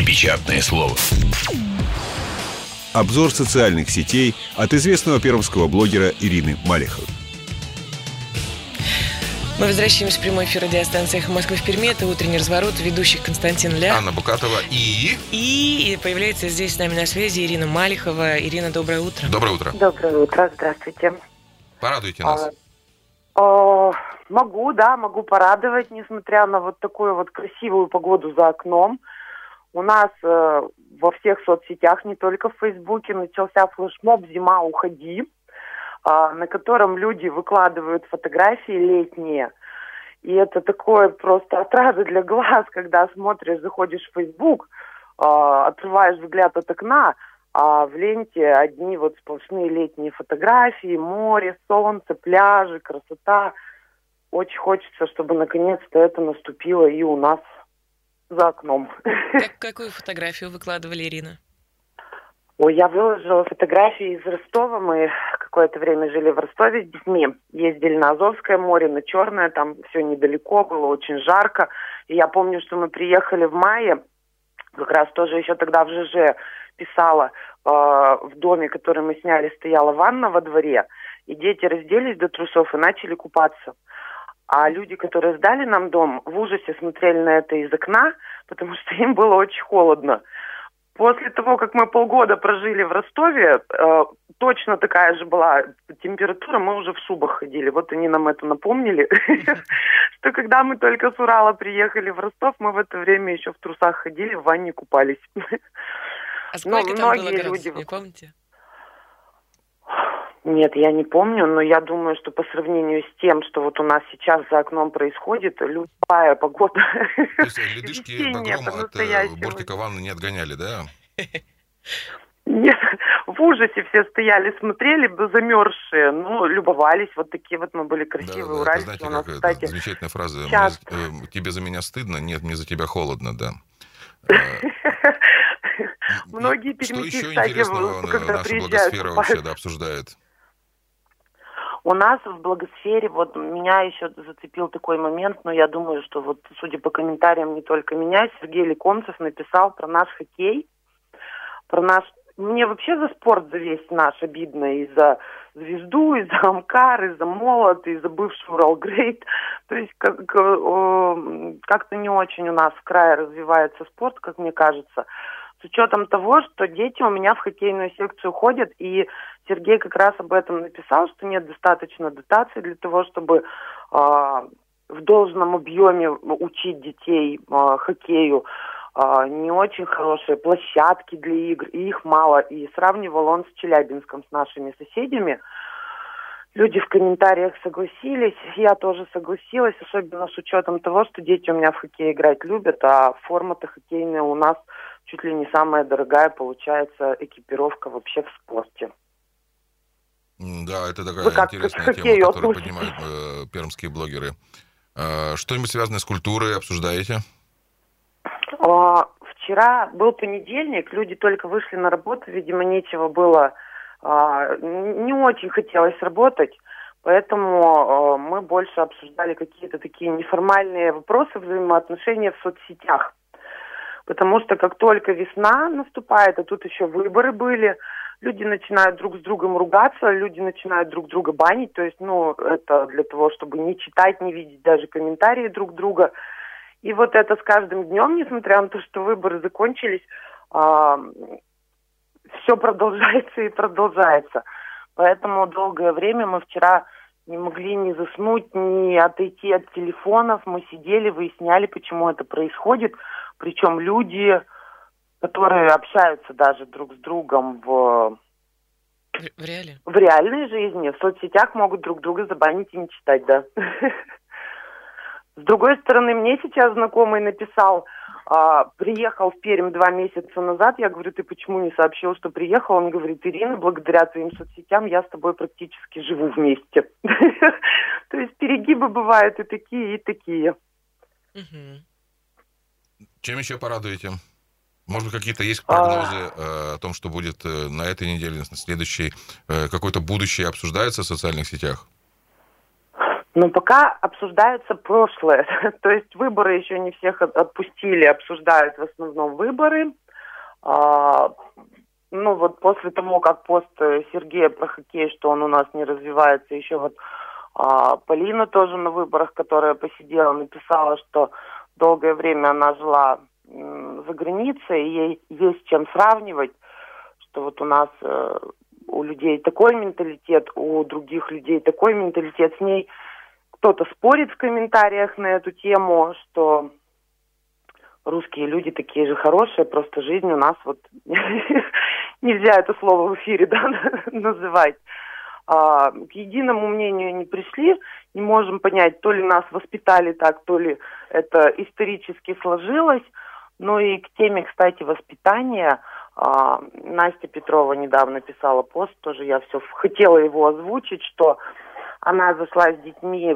Непечатное слово. Обзор социальных сетей от известного пермского блогера Ирины Малиховой. Мы возвращаемся в прямой эфир радиостанции «Эхо Москвы» в Перми. Это «Утренний разворот», ведущих Константин Ля, Анна Букатова и появляется здесь с нами на связи Ирина Малихова. Ирина, доброе утро. Доброе утро. Доброе утро, здравствуйте. Порадуйте нас. Могу порадовать, несмотря на вот такую вот красивую погоду за окном. У нас во всех соцсетях, не только в Фейсбуке, начался флешмоб «Зима, уходи», на котором люди выкладывают фотографии летние. И это такое просто отрада для глаз, когда смотришь, заходишь в Фейсбук, отрываешь взгляд от окна, а в ленте одни вот сплошные летние фотографии, море, солнце, пляжи, красота. Очень хочется, чтобы наконец-то это наступило и у нас за окном. Какую фотографию выкладывали, Ирина? Я выложила фотографии из Ростова. Мы какое-то время жили в Ростове с детьми. Ездили на Азовское море, на Черное. Там все недалеко, было очень жарко. И я помню, что мы приехали в мае. Как раз тоже еще тогда в ЖЖ писала. В доме, который мы сняли, стояла ванна во дворе. И дети разделись до трусов и начали купаться. А люди, которые сдали нам дом, в ужасе смотрели на это из окна, потому что им было очень холодно. После того, как мы полгода прожили в Ростове, точно такая же была температура, мы уже в шубах ходили. Вот они нам это напомнили, что когда мы только с Урала приехали в Ростов, мы в это время еще в трусах ходили, в ванне купались. А сколько там было градусов, не помните? Нет, я не помню, но я думаю, что по сравнению с тем, что вот у нас сейчас за окном происходит, любая погода... То есть ледышки багром от бортика ванны не отгоняли, да? Нет, в ужасе все стояли, смотрели, замерзшие, любовались. Вот такие вот мы были красивые уральцы. Знаете, как это замечательная фраза. Тебе за меня стыдно? Нет, мне за тебя холодно, да. Многие пермяки, что еще кстати, интересного когда наша приезжают, благосфера вообще обсуждает? У нас в благосфере, вот меня еще зацепил такой момент, но я думаю, что вот, судя по комментариям, не только меня, Сергей Лекомцев написал про наш хоккей, про наш... Мне вообще за спорт, за весь наш обидно, и за «Звезду», и за «Амкар», и за «Молот», и за бывший «Уралгрейд». То есть как-то не очень у нас в крае развивается спорт, как мне кажется, с учетом того, что дети у меня в хоккейную секцию ходят, и Сергей как раз об этом написал, что нет достаточно дотаций для того, чтобы в должном объеме учить детей хоккею. Не очень хорошие площадки для игр, и их мало. И сравнивал он с Челябинском, с нашими соседями. Люди в комментариях согласились, я тоже согласилась, особенно с учетом того, что дети у меня в хоккей играть любят, а форма-то хоккейная у нас чуть ли не самая дорогая, получается, экипировка вообще в спорте. Да, это такая интересная тема, которую поднимают пермские блогеры. Что-нибудь связанное с культурой обсуждаете? Вчера был понедельник, люди только вышли на работу, видимо, нечего было, не очень хотелось работать, поэтому мы больше обсуждали какие-то такие неформальные вопросы взаимоотношения в соцсетях. Потому что как только весна наступает, а тут еще выборы были, люди начинают друг с другом ругаться, люди начинают друг друга банить, то есть, это для того, чтобы не читать, не видеть даже комментарии друг друга. И вот это с каждым днем, несмотря на то, что выборы закончились, все продолжается и продолжается. Поэтому долгое время мы вчера не могли ни заснуть, ни отойти от телефонов. Мы сидели, выясняли, почему это происходит. Причем люди, которые общаются даже друг с другом в реальной жизни, в соцсетях могут друг друга забанить и не читать, да. С другой стороны, мне сейчас знакомый написал, приехал в Пермь 2 месяца назад. Я говорю, ты почему не сообщил, что приехал? Он говорит, Ирина, благодаря твоим соцсетям я с тобой практически живу вместе. То есть перегибы бывают и такие, и такие. Чем еще порадуете? Может быть, какие-то есть прогнозы о том, что будет на этой неделе, на следующей, какое-то будущее обсуждается в социальных сетях? Но пока обсуждается прошлое. То есть выборы еще не всех отпустили, обсуждают в основном выборы. Ну вот после того, как пост Сергея про хоккей, что он у нас не развивается, еще вот Полина тоже на выборах, которая посидела, написала, что долгое время она жила за границей, и ей есть чем сравнивать, что вот у нас у людей такой менталитет, у других людей такой менталитет. С ней кто-то спорит в комментариях на эту тему, что русские люди такие же хорошие, просто жизнь у нас вот нельзя это слово в эфире, да, называть. К единому мнению не пришли, не можем понять, то ли нас воспитали так, то ли это исторически сложилось. Ну и к теме, кстати, воспитания, Настя Петрова недавно писала пост, тоже я все хотела его озвучить, что она зашла с детьми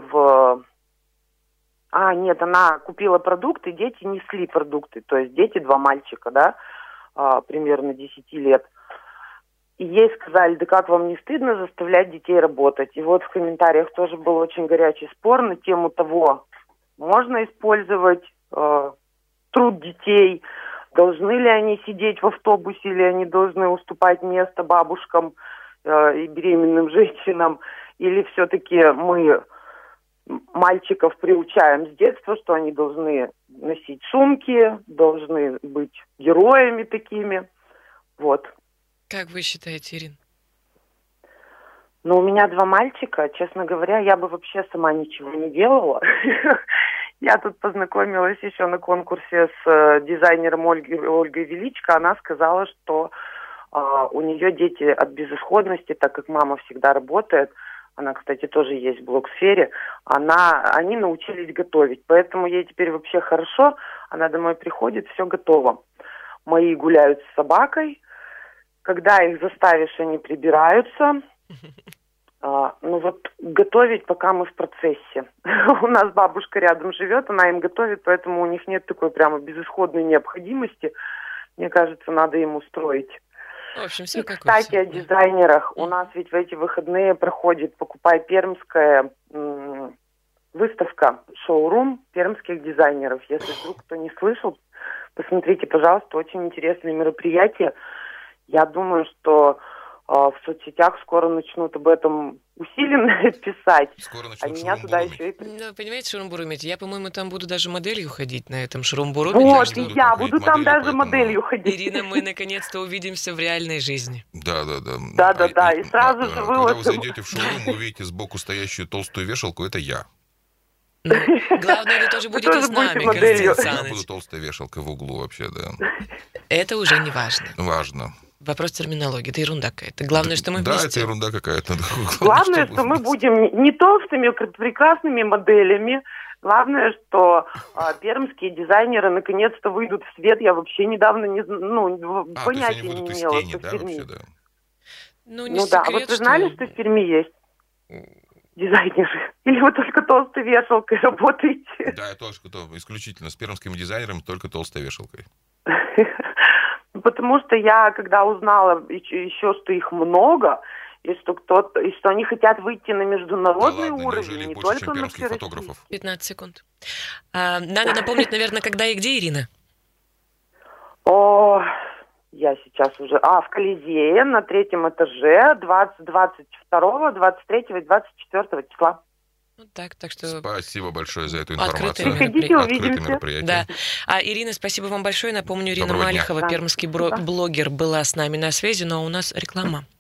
она купила продукты, дети несли продукты, то есть дети, 2 мальчика, да, примерно 10 лет. И ей сказали, да как вам не стыдно заставлять детей работать? И вот в комментариях тоже был очень горячий спор на тему того, можно использовать труд детей, должны ли они сидеть в автобусе, или они должны уступать место бабушкам и беременным женщинам, или все-таки мы мальчиков приучаем с детства, что они должны носить сумки, должны быть героями такими. Вот. Как вы считаете, Ирина? Ну, у меня 2 мальчика. Честно говоря, я бы вообще сама ничего не делала. Я тут познакомилась еще на конкурсе с дизайнером Ольгой Величко. Она сказала, что у нее дети от безысходности, так как мама всегда работает. Она, кстати, тоже есть в блог-сфере. Они научились готовить. Поэтому ей теперь вообще хорошо. Она домой приходит, все готово. Мои гуляют с собакой. Когда их заставишь, они прибираются. Ну вот готовить пока мы в процессе. У нас бабушка рядом живет, она им готовит, поэтому у них нет такой прямо безысходной необходимости. Мне кажется, надо им устроить. В общем, все как кстати, о дизайнерах. У нас ведь в эти выходные проходит «Покупай пермская» выставка, шоурум пермских дизайнеров. Если вдруг кто не слышал, посмотрите, пожалуйста, очень интересное мероприятие. Я думаю, что в соцсетях скоро начнут об этом усиленно писать. Скоро а меня туда еще и... Ну, понимаете, шурумбуру имеете? Я, по-моему, там буду даже моделью ходить на этом шурумбуру. Вот, и я буду там даже моделью ходить. Ирина, мы наконец-то увидимся в реальной жизни. Да. Да, и сразу же выложим. Когда вы зайдете в шоурум, вы увидите сбоку стоящую толстую вешалку, это я. Ну, главное, вы тоже будете с нами, Константин Саныч. Я буду толстая вешалка в углу вообще, да. Это уже не важно. Важно. Вопрос терминологии. Это ерунда какая-то. Главное, что мы вместе. Да, это ерунда какая-то. Главное, что мы будем не толстыми, прекрасными моделями. Главное, что пермские дизайнеры наконец-то выйдут в свет. Я вообще недавно понятия не имела, что в Перми. Ну да. А вот вы знали, что в Перми есть дизайнеры? Или вы только толстой вешалкой работаете? Да, я тоже исключительно с пермскими дизайнерами, только толстой вешалкой. Потому что я, когда узнала еще, что их много, и что они хотят выйти на международный уровень, не только на всероссийский. 15 секунд. Надо напомнить, наверное, когда и где, Ирина? Я сейчас уже... в Колизее на 3-м этаже 22, 23 и 24 числа. Вот так что... Спасибо большое за эту информацию. Приходите, увидимся. Мероприятие. Да. Ирина, спасибо вам большое. Напомню, Ирина Малихова, пермский блогер, была с нами на связи, но у нас реклама.